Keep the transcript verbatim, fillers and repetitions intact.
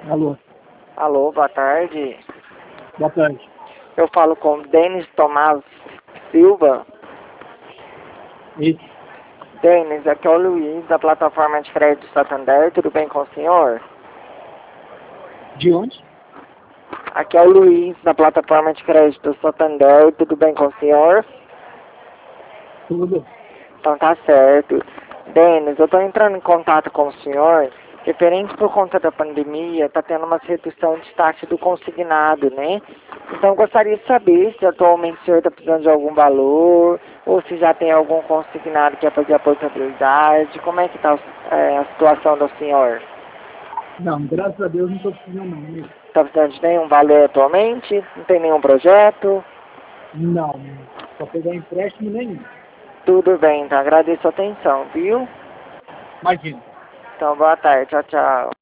Alô, Alô, boa tarde. boa tarde. Eu falo com Denis Tomás Silva. Isso, Denis, aqui é o Luiz, da plataforma de crédito Santander. Tudo bem com o senhor? de onde? Aqui é o Luiz, da plataforma de crédito Santander. Tudo bem com o senhor? Tudo. Então tá certo. Denis, eu estou entrando em contato com o senhor, referente por conta da pandemia, está tendo uma redução de taxa do consignado, né? Então eu gostaria de saber se atualmente o senhor está precisando de algum valor, ou se já tem algum consignado que quer fazer a portabilidade. Como é que está a situação do senhor? Não, graças a Deus não estou precisando não. né? Está precisando de nenhum valor atualmente? Não tem nenhum projeto? Não, só pegar empréstimo nenhum. Tudo bem, então agradeço a atenção, viu? Imagina. Então boa tarde, tchau, tchau.